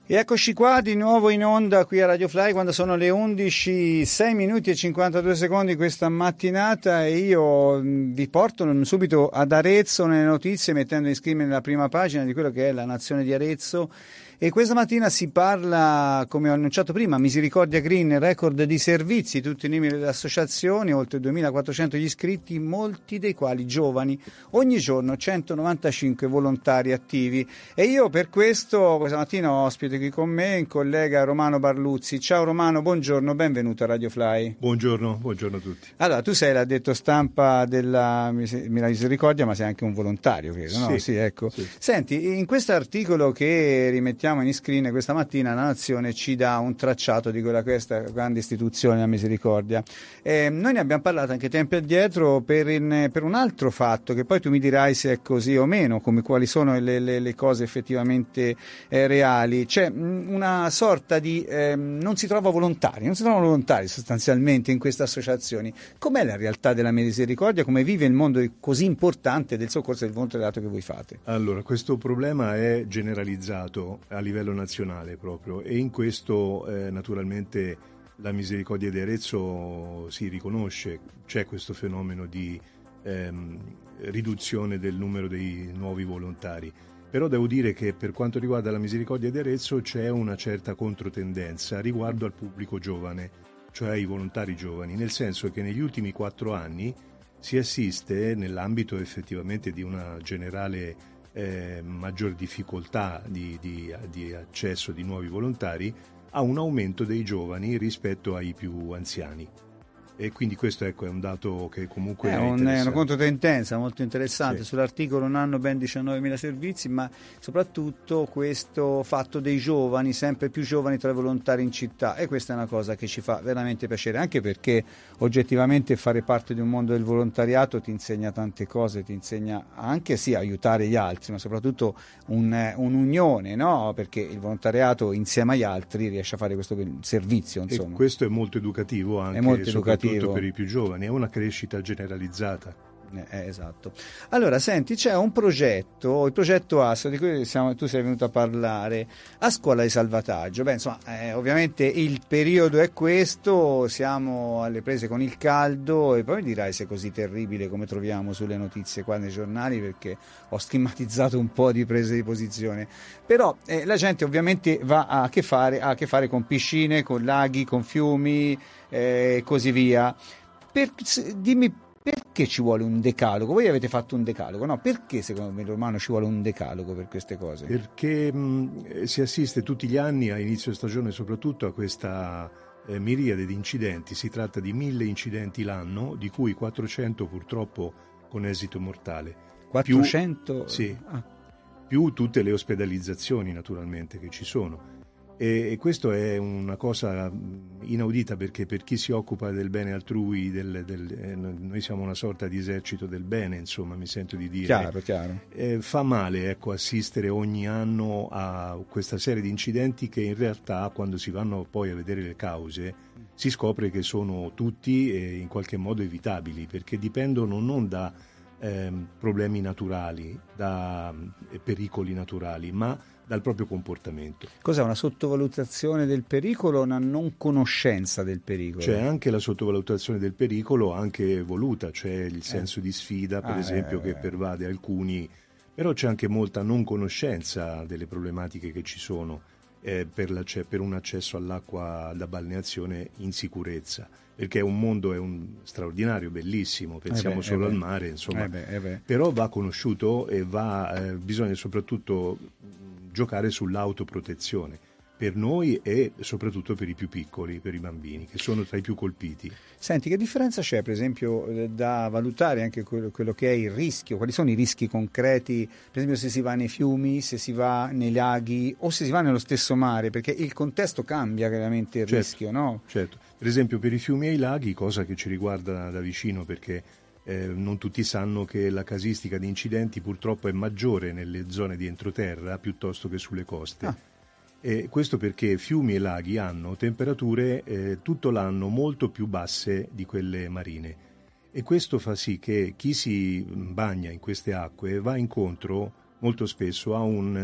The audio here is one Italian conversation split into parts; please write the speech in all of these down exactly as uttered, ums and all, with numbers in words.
E eccoci qua di nuovo in onda qui a Radio Fly quando sono le undici, sei minuti e cinquantadue secondi questa mattinata, e io vi porto subito ad Arezzo nelle notizie, mettendo in screen nella prima pagina di quello che è la nazione di Arezzo. E questa mattina si parla, come ho annunciato prima, Misericordia Green, record di servizi, tutti i numeri delle associazioni, oltre duemilaquattrocento gli iscritti, molti dei quali giovani, ogni giorno centonovantacinque volontari attivi. E io per questo questa mattina ospite qui con me il collega Romano Barluzzi. Ciao Romano, buongiorno, benvenuto a Radio Fly. Buongiorno, buongiorno a tutti. Allora, tu sei l'addetto stampa della Misericordia, ma sei anche un volontario, credo, no? Sì, sì, ecco. Sì. Senti, in questo articolo che rimettiamo in screen questa mattina, la Nazione ci dà un tracciato di quella questa grande istituzione, la Misericordia. Eh, noi ne abbiamo parlato anche tempo addietro per, in, per un altro fatto, che poi tu mi dirai se è così o meno, come quali sono le, le, le cose effettivamente eh, reali. C'è una sorta di eh, non si trova volontari, non si trovano volontari sostanzialmente in queste associazioni. Com'è la realtà della Misericordia? Come vive il mondo così importante del soccorso e del volontariato che voi fate? Allora, questo problema è generalizzato a livello nazionale proprio, e in questo eh, naturalmente la Misericordia di Arezzo si riconosce. C'è questo fenomeno di ehm, riduzione del numero dei nuovi volontari. Però devo dire che per quanto riguarda la Misericordia di Arezzo c'è una certa controtendenza riguardo al pubblico giovane, cioè ai volontari giovani, nel senso che negli ultimi quattro anni si assiste, nell'ambito effettivamente di una generale eh, maggior difficoltà di, di, di accesso di nuovi volontari, a un aumento dei giovani rispetto ai più anziani. E quindi questo, ecco, è un dato che comunque è, è, un, è una controtendenza molto interessante. Sì. Sull'articolo un anno ben diciannovemila servizi, ma soprattutto questo fatto dei giovani, sempre più giovani tra i volontari in città, e questa è una cosa che ci fa veramente piacere, anche perché oggettivamente fare parte di un mondo del volontariato ti insegna tante cose, ti insegna anche sì aiutare gli altri, ma soprattutto un, un'unione, no? Perché il volontariato insieme agli altri riesce a fare questo servizio, insomma. E questo è molto educativo anche, è molto educativo per i più giovani, è una crescita generalizzata. Eh, esatto. Allora, senti, c'è un progetto, il progetto A S O, di cui siamo, tu sei venuto a parlare, a Scuola di Salvataggio. Beh, insomma, eh, ovviamente il periodo è questo, siamo alle prese con il caldo, e poi mi dirai se è così terribile come troviamo sulle notizie qua nei giornali, perché ho schemmatizzato un po' di prese di posizione. Però eh, la gente ovviamente va a che fare, ha a che fare con piscine, con laghi, con fiumi e eh, così via. Per, dimmi perché ci vuole un decalogo? Voi avete fatto un decalogo, no? Perché secondo me Romano ci vuole un decalogo per queste cose? Perché mh, si assiste tutti gli anni a inizio stagione soprattutto a questa eh, miriade di incidenti. Si tratta di mille incidenti l'anno, di cui quattrocento purtroppo con esito mortale. quattrocento? Più, sì, ah. più tutte le ospedalizzazioni naturalmente che ci sono. E, e questo è una cosa inaudita, perché per chi si occupa del bene altrui, del, del, eh, noi siamo una sorta di esercito del bene, insomma, mi sento di dire. Chiaro, chiaro. Eh, fa male, ecco, assistere ogni anno a questa serie di incidenti che in realtà, quando si vanno poi a vedere le cause, si scopre che sono tutti eh, in qualche modo evitabili, perché dipendono non da eh, problemi naturali, da eh, pericoli naturali, ma dal proprio comportamento. Cos'è una sottovalutazione del pericolo o una non conoscenza del pericolo? C'è anche la sottovalutazione del pericolo, anche voluta, c'è il senso eh. di sfida, per ah, esempio, eh, che pervade alcuni, però c'è anche molta non conoscenza delle problematiche che ci sono eh, per, la, per un accesso all'acqua da balneazione in sicurezza, perché un mondo è un straordinario, bellissimo, pensiamo eh beh, solo eh al mare, insomma, eh beh, eh beh. però va conosciuto e va, eh, bisogna soprattutto giocare sull'autoprotezione per noi e soprattutto per i più piccoli, per i bambini, che sono tra i più colpiti. Senti, che differenza c'è, per esempio, da valutare anche quello, quello che è il rischio? Quali sono i rischi concreti, per esempio se si va nei fiumi, se si va nei laghi o se si va nello stesso mare? Perché il contesto cambia chiaramente il certo, rischio, no? Certo, per esempio per i fiumi e i laghi, cosa che ci riguarda da vicino, perché Eh, non tutti sanno che la casistica di incidenti purtroppo è maggiore nelle zone di entroterra piuttosto che sulle coste. Ah. E questo perché fiumi e laghi hanno temperature eh, tutto l'anno molto più basse di quelle marine, e questo fa sì che chi si bagna in queste acque va incontro molto spesso a un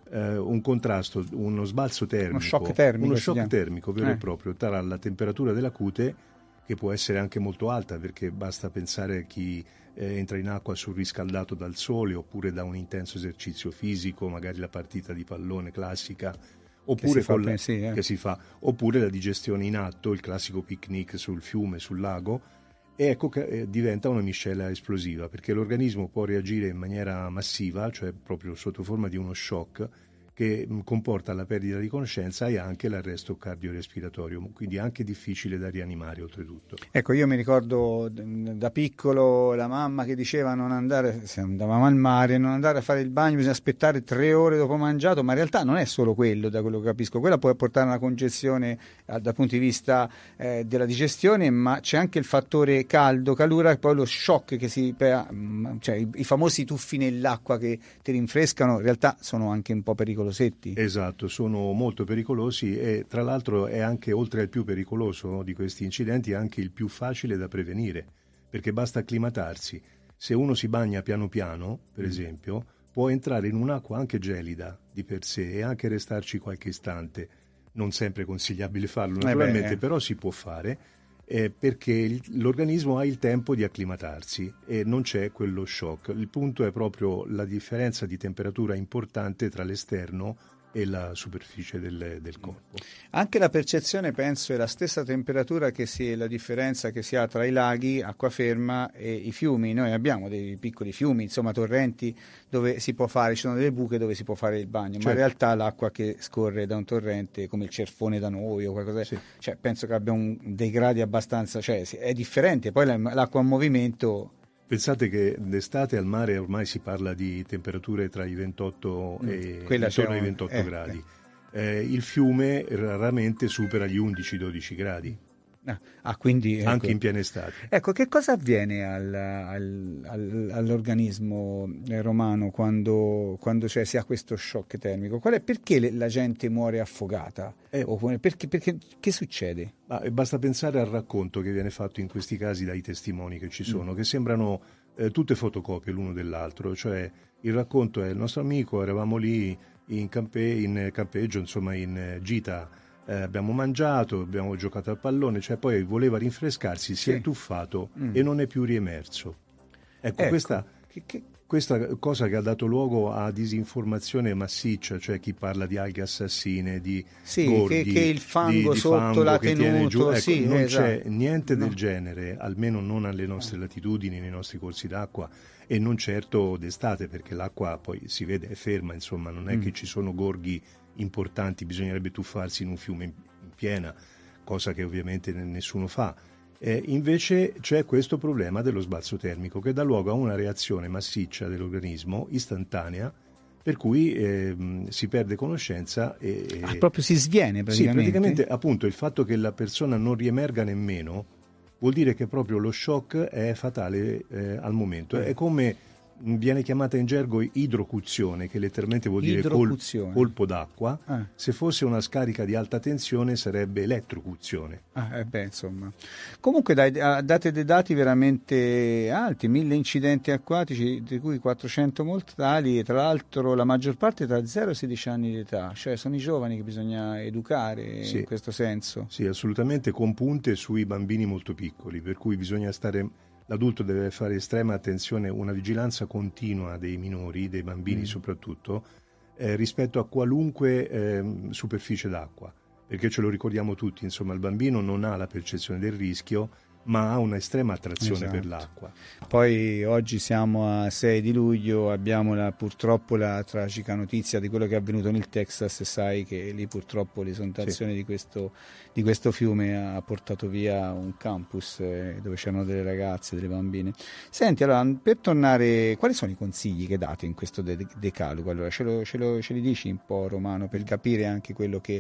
eh, un contrasto, uno sbalzo termico, uno shock termico, uno shock termico vero eh. e proprio tra la temperatura della cute, che può essere anche molto alta, perché basta pensare a chi eh, entra in acqua surriscaldato dal sole oppure da un intenso esercizio fisico, magari la partita di pallone classica, oppure, che si, con fa, la, sì, eh. che si fa, oppure la digestione in atto, il classico picnic sul fiume, sul lago, e ecco che eh, diventa una miscela esplosiva, perché l'organismo può reagire in maniera massiva, cioè proprio sotto forma di uno shock, che mh, comporta la perdita di conoscenza e anche l'arresto cardiorespiratorio, quindi anche difficile da rianimare oltretutto. Ecco, io mi ricordo da piccolo la mamma che diceva non andare, se andavamo al mare, non andare a fare il bagno, bisogna aspettare tre ore dopo mangiato, ma in realtà non è solo quello, da quello che capisco, quella può portare a una congestione eh, dal punto di vista eh, della digestione, ma c'è anche il fattore caldo, calura, e poi lo shock che si, cioè i, i famosi tuffi nell'acqua che ti rinfrescano, in realtà sono anche un po' pericolosi. Esatto, sono molto pericolosi e tra l'altro è anche, oltre al più pericoloso, no, di questi incidenti, anche il più facile da prevenire, perché basta acclimatarsi. Se uno si bagna piano piano, per mm. esempio, può entrare in un'acqua anche gelida di per sé e anche restarci qualche istante. Non sempre è consigliabile farlo, naturalmente, eh beh, però si può fare. Eh, perché il, l'organismo ha il tempo di acclimatarsi e non c'è quello shock. Il punto è proprio la differenza di temperatura importante tra l'esterno e la superficie del, del corpo. Anche la percezione, penso, è la stessa temperatura che si, la differenza che si ha tra i laghi, acqua ferma e i fiumi. Noi abbiamo dei piccoli fiumi, insomma torrenti dove si può fare, ci sono delle buche dove si può fare il bagno, certo. Ma in realtà l'acqua che scorre da un torrente, come il Cerfone da noi o qualcosa, sì. Cioè, penso che abbia un, dei gradi abbastanza, cioè è differente, poi l'acqua in movimento. Pensate che d'estate al mare ormai si parla di temperature tra i ventotto mm, e intorno ai ventotto eh, gradi. Eh, il fiume raramente supera gli undici dodici gradi. Ah, quindi, anche ecco, in piena estate. Ecco, che cosa avviene al, al, al, all'organismo romano quando, quando cioè, si ha questo shock termico? Qual è, perché le, la gente muore affogata? Eh, o perché, perché, che succede? Ma basta pensare al racconto che viene fatto in questi casi dai testimoni che ci sono, mm. che sembrano eh, tutte fotocopie l'uno dell'altro. Cioè, il racconto è: il nostro amico, eravamo lì in, campe, in campeggio, insomma in gita, Eh, abbiamo mangiato, abbiamo giocato al pallone, cioè poi voleva rinfrescarsi, si sì. è tuffato mm. e non è più riemerso. Ecco, ecco. Questa, che, che, questa cosa che ha dato luogo a disinformazione massiccia, cioè chi parla di alghe assassine, di sì, gorghi, che, che il fango di, di sotto fango l'ha che tenuto, tiene giù, ecco, sì, non esatto. c'è niente no. del genere, almeno non alle nostre latitudini, nei nostri corsi d'acqua, e non certo d'estate, perché l'acqua poi si vede è ferma, insomma, non è mm. che ci sono gorghi importanti, bisognerebbe tuffarsi in un fiume in piena, cosa che ovviamente nessuno fa. Eh, invece c'è questo problema dello sbalzo termico che dà luogo a una reazione massiccia dell'organismo, istantanea, per cui eh, si perde conoscenza e... Ah, proprio si sviene praticamente? Sì, praticamente appunto il fatto che la persona non riemerga nemmeno vuol dire che proprio lo shock è fatale eh, al momento. Eh. È come viene chiamata in gergo idrocuzione, che letteralmente vuol dire col, colpo d'acqua. Ah. Se fosse una scarica di alta tensione sarebbe elettrocuzione. Ah, eh beh, insomma. Comunque dai, date dei dati veramente alti, mille incidenti acquatici, di cui quattrocento mortali, e tra l'altro la maggior parte tra zero e sedici anni di età, cioè sono i giovani che bisogna educare sì. in questo senso. Sì, assolutamente, con punte sui bambini molto piccoli, per cui bisogna stare... L'adulto deve fare estrema attenzione, una vigilanza continua dei minori, dei bambini mm. soprattutto, eh, rispetto a qualunque eh, superficie d'acqua, perché ce lo ricordiamo tutti, insomma, il bambino non ha la percezione del rischio, ma ha una estrema attrazione esatto. per l'acqua. Poi oggi siamo a sei di luglio, abbiamo la, purtroppo la tragica notizia di quello che è avvenuto nel Texas, e sai che lì purtroppo l'esondazione sì. di, questo, di questo fiume ha portato via un campus eh, dove c'erano delle ragazze, delle bambine. Senti, allora, per tornare, quali sono i consigli che date in questo de- decalogo? Allora, ce, lo, ce, lo, ce li dici un po', Romano, per capire anche quello che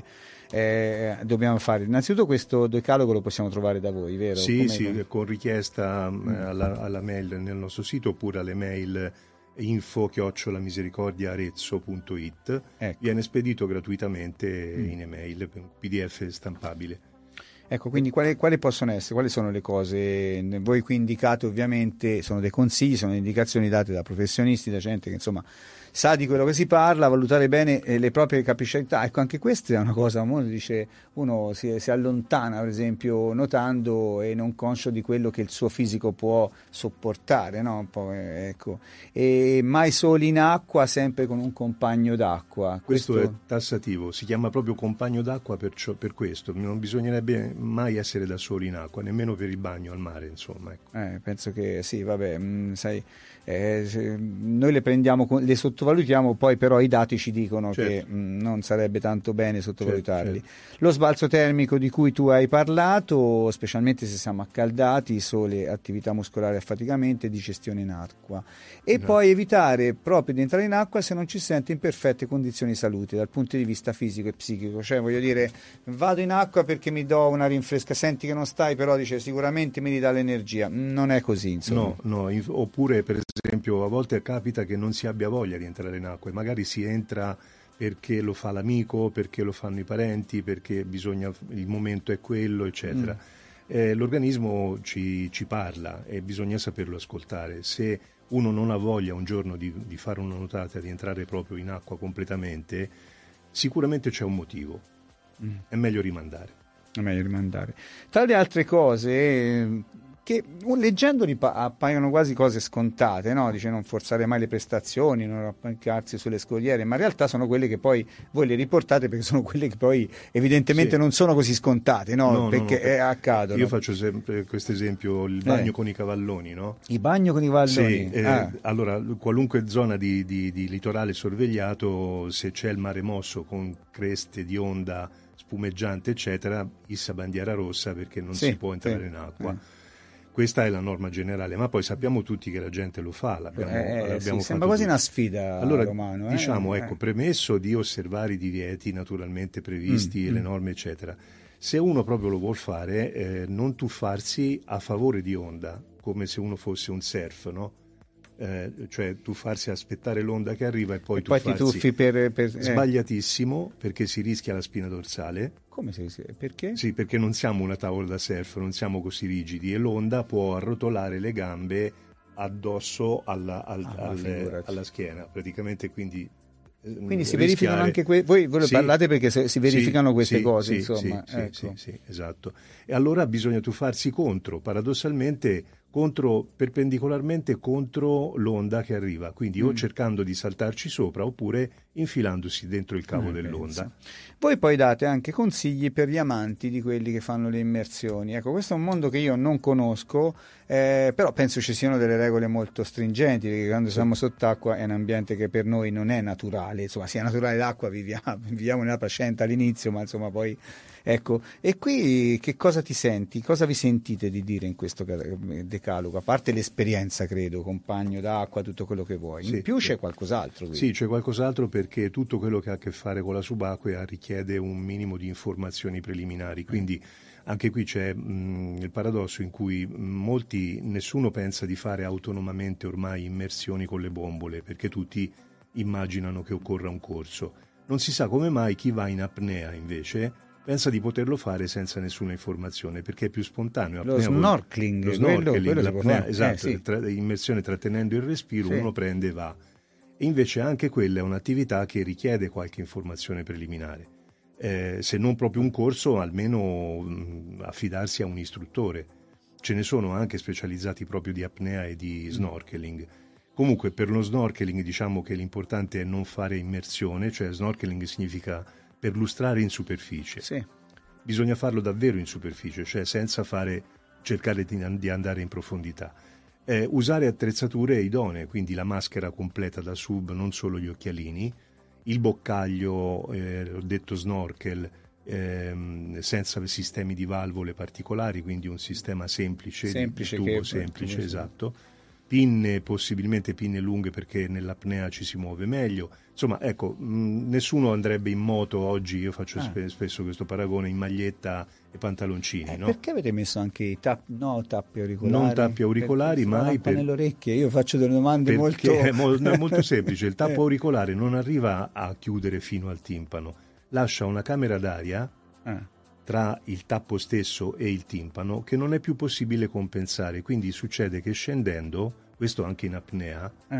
eh, dobbiamo fare? Innanzitutto questo decalogo lo possiamo trovare da voi, vero? Sì, Come sì, con richiesta mm. alla, alla mail nel nostro sito, oppure alle mail info chiocciola misericordiaarezzo punto it. Ecco. Viene spedito gratuitamente mm. in email, P D F stampabile. Ecco, quindi quali, quali possono essere, quali sono le cose? Voi qui indicate ovviamente, sono dei consigli, sono indicazioni date da professionisti, da gente che insomma sa di quello che si parla, valutare bene eh, le proprie capacità. Ecco, anche questa è una cosa, uno dice, uno si, si allontana per esempio nuotando e non conscio di quello che il suo fisico può sopportare, no? Un po', eh, ecco. E mai soli in acqua, sempre con un compagno d'acqua. Questo, questo... è tassativo, si chiama proprio compagno d'acqua per, ciò, per questo, non bisognerebbe mai essere da soli in acqua, nemmeno per il bagno al mare, insomma. Ecco. Eh, penso che sì, vabbè, mh, sai, eh, noi le prendiamo, le sottovalutiamo, poi però i dati ci dicono certo. che mh, non sarebbe tanto bene sottovalutarli. Certo, certo. Lo sbalzo termico di cui tu hai parlato, specialmente se siamo accaldati, sole, attività muscolare, affaticamento e digestione in acqua. E no. poi evitare proprio di entrare in acqua se non ci sente in perfette condizioni di salute dal punto di vista fisico e psichico. Cioè, voglio dire, vado in acqua perché mi do una rinfresca, senti che non stai, però dice sicuramente mi ridà l'energia. Non è così, insomma. No, no, oppure per esempio a volte capita che non si abbia voglia di entrare in acqua e magari si entra perché lo fa l'amico, perché lo fanno i parenti, perché bisogna, il momento è quello, eccetera. Mm. Eh, l'organismo ci, ci parla e bisogna saperlo ascoltare. Se uno non ha voglia un giorno di, di fare una nuotata, di entrare proprio in acqua completamente, sicuramente c'è un motivo. Mm. È meglio rimandare. È meglio rimandare. Tra le altre cose che leggendoli appaiono quasi cose scontate, no? Dice non forzare mai le prestazioni, non appiccarsi sulle scogliere, ma in realtà sono quelle che poi voi le riportate perché sono quelle che poi evidentemente sì. non sono così scontate, no? no perché no, no, per... accadono. Io faccio sempre questo esempio, il bagno eh. con i cavalloni, no? Il bagno con i cavalloni? Sì, eh, ah. allora qualunque zona di, di, di litorale sorvegliato, se c'è il mare mosso con creste di onda spumeggiante eccetera, issa bandiera rossa perché non sì, si può entrare sì. in acqua. Eh. Questa è la norma generale, ma poi sappiamo tutti che la gente lo fa. L'abbiamo, eh, l'abbiamo sì, sembra quasi tutti. Una sfida, allora, Romano. Diciamo, eh, ecco, eh. premesso di osservare i divieti naturalmente previsti mm, e le norme, eccetera. Se uno proprio lo vuol fare, eh, non tuffarsi a favore di onda, come se uno fosse un surf, no? Eh, cioè tuffarsi a aspettare l'onda che arriva e poi e tuffarsi. Poi ti tuffi per... per eh. Sbagliatissimo, perché si rischia la spina dorsale. Come si rischia? Perché? Sì, perché non siamo una tavola da surf, non siamo così rigidi e l'onda può arrotolare le gambe addosso alla, al, ah, alle, alla schiena, praticamente quindi... Quindi si verificano anche que- voi, voi sì, parlate perché se, si verificano sì, queste sì, cose, sì, insomma. Sì, ecco. sì, sì, esatto. E allora bisogna tuffarsi contro, paradossalmente, contro, perpendicolarmente contro l'onda che arriva, quindi mm. o cercando di saltarci sopra oppure infilandosi dentro il cavo eh, dell'onda. Penso. Voi poi date anche consigli per gli amanti di quelli che fanno le immersioni. Ecco, questo è un mondo che io non conosco, eh, però penso ci siano delle regole molto stringenti, perché quando siamo sott'acqua è un ambiente che per noi non è naturale, insomma, sia naturale l'acqua, viviamo, viviamo nella placenta all'inizio, ma insomma poi... Ecco, e qui che cosa ti senti? Cosa vi sentite di dire in questo decalogo? A parte l'esperienza, credo, compagno d'acqua, tutto quello che vuoi. In sì, più c'è qualcos'altro. Quindi. Sì, c'è qualcos'altro perché tutto quello che ha a che fare con la subacquea richiede un minimo di informazioni preliminari. Quindi anche qui c'è mh, il paradosso in cui molti, nessuno pensa di fare autonomamente ormai immersioni con le bombole, perché tutti immaginano che occorra un corso. Non si sa come mai chi va in apnea invece pensa di poterlo fare senza nessuna informazione perché è più spontaneo. Lo snorkeling, lo snorkeling, quello, quello l'apnea, esatto, eh, sì. tra, immersione trattenendo il respiro, sì. Uno prende e va. E invece anche quella è un'attività che richiede qualche informazione preliminare. Eh, se non proprio un corso, almeno mh, affidarsi a un istruttore. Ce ne sono anche specializzati proprio di apnea e di snorkeling. Comunque per lo snorkeling diciamo che l'importante è non fare immersione, cioè snorkeling significa perlustrare in superficie. Sì. Bisogna farlo davvero in superficie, cioè senza fare, cercare di, di andare in profondità. Eh, usare attrezzature idonee, quindi la maschera completa da sub, non solo gli occhialini, il boccaglio, eh, ho detto snorkel, ehm, senza sistemi di valvole particolari, quindi un sistema semplice, semplice di tubo che semplice, esatto. Pinne, possibilmente pinne lunghe perché nell'apnea ci si muove meglio. Insomma, ecco, mh, nessuno andrebbe in moto oggi, io faccio ah. spe- spesso questo paragone, in maglietta e pantaloncini, eh, no? Perché avete messo anche i tap- no, tappi auricolari? Non tappi auricolari, mai per... nelle orecchie, io faccio delle domande molto... È molto semplice, il tappo auricolare non arriva a chiudere fino al timpano, lascia una camera d'aria ah. tra il tappo stesso e il timpano che non è più possibile compensare, quindi succede che scendendo, questo anche in apnea, eh.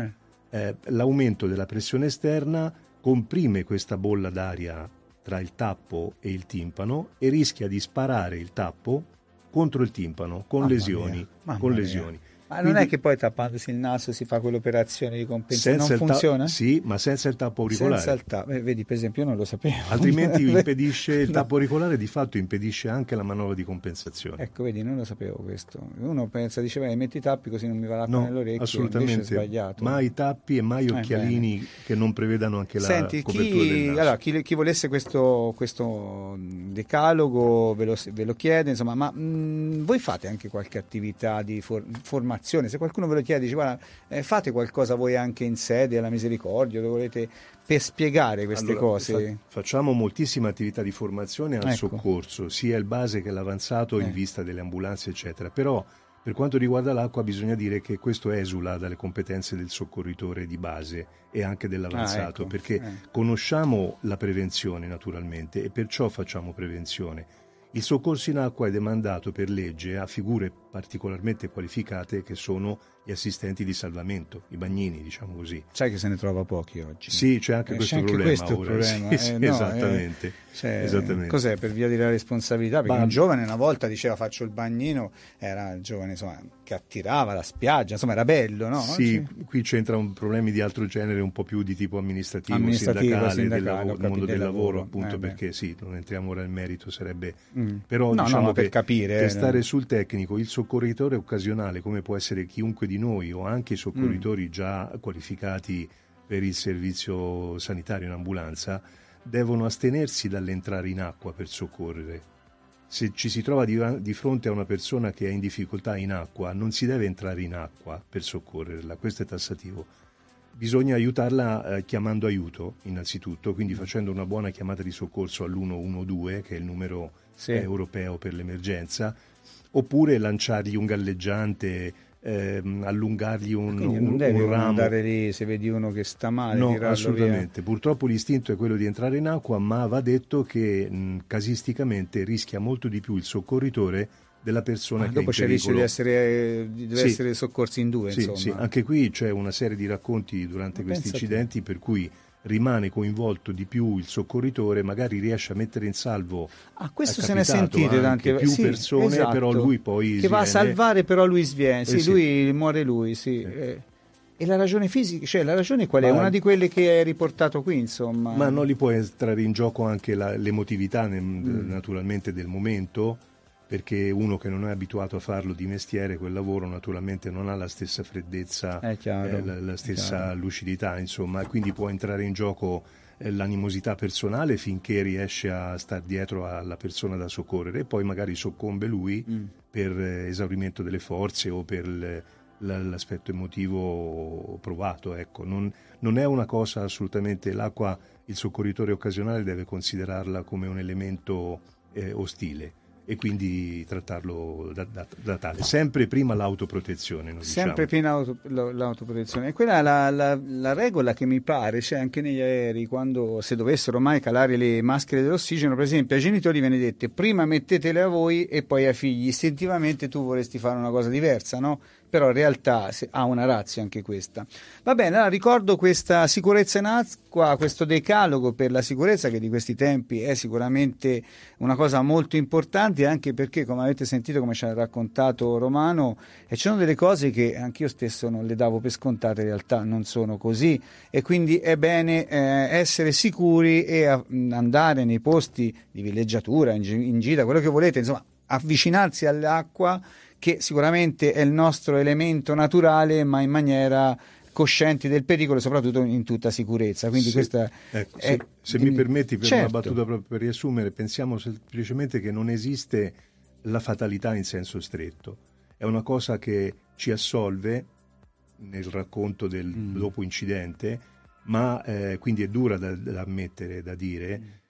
eh, l'aumento della pressione esterna comprime questa bolla d'aria tra il tappo e il timpano e rischia di sparare il tappo contro il timpano con Mamma lesioni. mia, Con mia. lesioni. Ma Quindi, non è che poi tappandosi il naso si fa quell'operazione di compensazione? Non senza il ta- funziona? Sì, ma senza il tappo auricolare. Senza il tappo, eh, vedi, per esempio, io non lo sapevo. Altrimenti impedisce, il tappo auricolare di fatto impedisce anche la manovra di compensazione. Ecco, vedi, non lo sapevo questo. Uno pensa, diceva, eh, metti i tappi così non mi va l'acqua No, nell'orecchio, assolutamente. invece è sbagliato. Mai tappi e mai occhialini eh, che non prevedano anche la Senti, copertura chi, del naso. allora, chi, chi volesse questo, questo decalogo ve lo, ve lo chiede, insomma, ma mh, voi fate anche qualche attività di for- formazione? Se qualcuno ve lo chiede, dice, guarda, eh, fate qualcosa voi anche in sede alla Misericordia, dove volete, per spiegare queste allora, cose? Fa- facciamo moltissime attività di formazione al ecco. soccorso, sia il base che l'avanzato eh. in vista delle ambulanze, eccetera. Però per quanto riguarda l'acqua bisogna dire che questo esula dalle competenze del soccorritore di base e anche dell'avanzato, ah, ecco. perché eh. conosciamo la prevenzione naturalmente e perciò facciamo prevenzione. Il soccorso in acqua è demandato per legge a figure particolarmente qualificate che sono gli assistenti di salvamento, i bagnini, diciamo così. Sai che se ne trova pochi oggi. Sì, c'è anche eh, questo c'è anche problema questo ora. Problema. Sì, eh, sì, no, esattamente. Eh, cioè, esattamente. Cos'è? Per via della responsabilità? Perché Ma... un giovane una volta diceva faccio il bagnino, era il giovane insomma, che attirava la spiaggia, insomma era bello, no? Sì, Oggi... qui c'entrano problemi di altro genere, un po' più di tipo amministrativo, amministrativo sindacale, sindacale, del, lavoro, del mondo del lavoro, lavoro appunto eh, perché sì, non entriamo ora nel merito, sarebbe... Mm. Però no, diciamo no, che per capire, per eh, stare no. sul tecnico, il soccorritore occasionale, come può essere chiunque di noi o anche i soccorritori mm. già qualificati per il servizio sanitario in ambulanza, devono astenersi dall'entrare in acqua per soccorrere. Se ci si trova di, di fronte a una persona che è in difficoltà in acqua, non si deve entrare in acqua per soccorrerla, questo è tassativo. Bisogna aiutarla eh, chiamando aiuto, innanzitutto, quindi facendo una buona chiamata di soccorso all'uno uno due, che è il numero sì. eh, europeo per l'emergenza, oppure lanciargli un galleggiante, ehm, allungargli un, Quindi un, non devi un ramo. andare lì se vedi uno che sta male, no, tirarlo assolutamente. via. Purtroppo l'istinto è quello di entrare in acqua, ma va detto che mh, casisticamente rischia molto di più il soccorritore della persona ah, che dopo è in c'è il rischio pericolo. di essere, di deve sì. essere soccorsi in due, sì, insomma. Sì, anche qui c'è una serie di racconti durante ma questi incidenti per cui rimane coinvolto di più il soccorritore, magari riesce a mettere in salvo ah, questo se ne è sentito tante più sì, persone, esatto. Però lui poi che sviene. va a salvare, però lui sviene, sì, eh, sì. lui muore lui, sì. Eh. Eh. E la ragione fisica, cioè la ragione qual è? Ma, una di quelle che è riportato qui, insomma. Ma non gli può entrare in gioco anche la, l'emotività nel, mm. naturalmente del momento, perché uno che non è abituato a farlo di mestiere, quel lavoro naturalmente non ha la stessa freddezza, chiaro, eh, la, la stessa lucidità, insomma, quindi può entrare in gioco eh, l'animosità personale finché riesce a star dietro alla persona da soccorrere e poi magari soccombe lui mm. per eh, esaurimento delle forze o per l, l, l'aspetto emotivo provato, ecco. Non, non è una cosa assolutamente, l'acqua il soccorritore occasionale deve considerarla come un elemento eh, ostile e quindi trattarlo da, da, da tale. Sempre prima l'autoprotezione. Noi Sempre diciamo. prima l'auto, l'autoprotezione. E quella è la, la, la regola che mi pare c'è anche negli aerei, quando se dovessero mai calare le maschere dell'ossigeno, per esempio ai genitori viene detto prima mettetele a voi e poi ai figli. Istintivamente tu vorresti fare una cosa diversa, no? Però in realtà ha una ratio anche questa. Va bene, allora ricordo questa sicurezza in acqua, questo decalogo per la sicurezza che di questi tempi è sicuramente una cosa molto importante, anche perché, come avete sentito, come ci ha raccontato Romano, e ci sono delle cose che anch'io stesso non le davo per scontate, in realtà non sono così, e quindi è bene eh, essere sicuri e a, andare nei posti di villeggiatura, in, in gita, quello che volete, insomma, avvicinarsi all'acqua, che sicuramente è il nostro elemento naturale, ma in maniera coscienti del pericolo e soprattutto in tutta sicurezza. Quindi sì, questa ecco, è, se, se mi permetti, per certo. una battuta proprio per riassumere, pensiamo semplicemente che non esiste la fatalità in senso stretto. È una cosa che ci assolve nel racconto del mm. dopo incidente, ma eh, quindi è dura da, da ammettere, da dire, mm.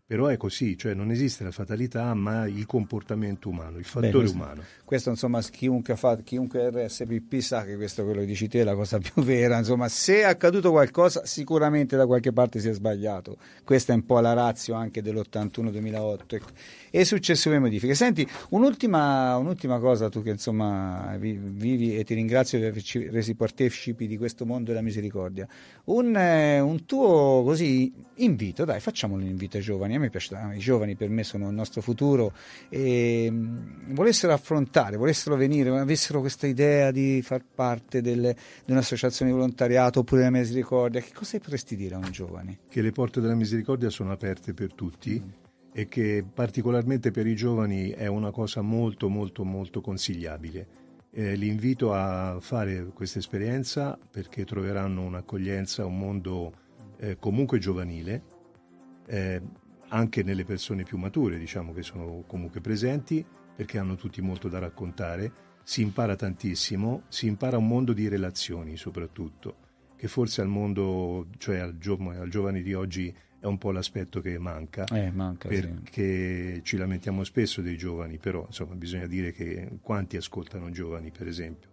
Però è così, cioè non esiste la fatalità, ma il comportamento umano, il fattore Beh, questo, umano. Questo insomma chiunque, fa, chiunque R S P P sa che questo, quello che dici te, è la cosa più vera. Insomma, se è accaduto qualcosa, sicuramente da qualche parte si è sbagliato. Questa è un po' la ratio anche dell'ottantuno duemilaotto ecco. E successive modifiche. Senti, un'ultima, un'ultima cosa, tu che insomma vivi, e ti ringrazio di averci resi partecipi di questo mondo della misericordia. Un, eh, un tuo così invito, dai, facciamolo un invito ai giovani. A me piace, i giovani per me sono il nostro futuro, e mh, volessero affrontare, volessero venire, avessero questa idea di far parte delle, di un'associazione di volontariato oppure della misericordia, che cosa potresti dire a un giovane? Che le porte della misericordia sono aperte per tutti mm. e che particolarmente per i giovani è una cosa molto molto molto consigliabile. Eh, li invito a fare questa esperienza perché troveranno un'accoglienza, un mondo eh, comunque giovanile, eh, anche nelle persone più mature, diciamo, che sono comunque presenti, perché hanno tutti molto da raccontare, si impara tantissimo, si impara un mondo di relazioni soprattutto, che forse al mondo, cioè al, gio- al giovane di oggi è un po' l'aspetto che manca, eh, manca perché sì. Ci lamentiamo spesso dei giovani, però insomma bisogna dire che quanti ascoltano giovani, per esempio,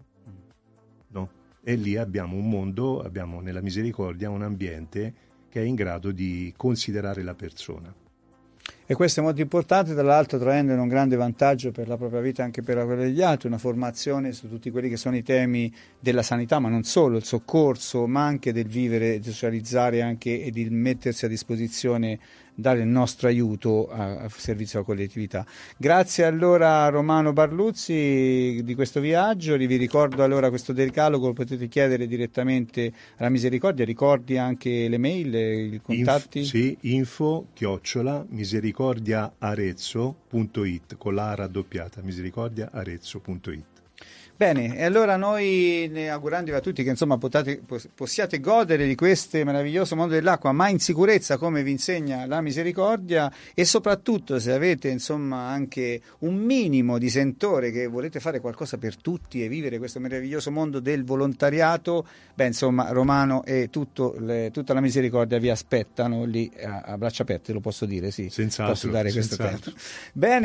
no? E lì abbiamo un mondo, abbiamo nella misericordia un ambiente che è in grado di considerare la persona. E questo è molto importante, tra l'altro traendo un grande vantaggio per la propria vita e anche per quella degli altri, una formazione su tutti quelli che sono i temi della sanità, ma non solo, il soccorso, ma anche del vivere, di socializzare anche e di mettersi a disposizione, dare il nostro aiuto a, a servizio alla collettività. Grazie allora a Romano Barluzzi di questo viaggio, vi ricordo allora questo decalogo, lo potete chiedere direttamente alla Misericordia, ricordi anche le mail, i contatti? Inf, sì, info chiocciola misericordiaarezzo punto it con la raddoppiata, misericordiaarezzo punto it. Bene, e allora noi, ne augurandovi a tutti che insomma potate, possiate godere di questo meraviglioso mondo dell'acqua, ma in sicurezza, come vi insegna la misericordia, e soprattutto se avete insomma anche un minimo di sentore che volete fare qualcosa per tutti e vivere questo meraviglioso mondo del volontariato, beh insomma Romano e tutto le, tutta la misericordia vi aspettano lì a, a braccia aperte, lo posso dire, sì, senz'altro, posso dare questo senz'altro. tempo. Bene.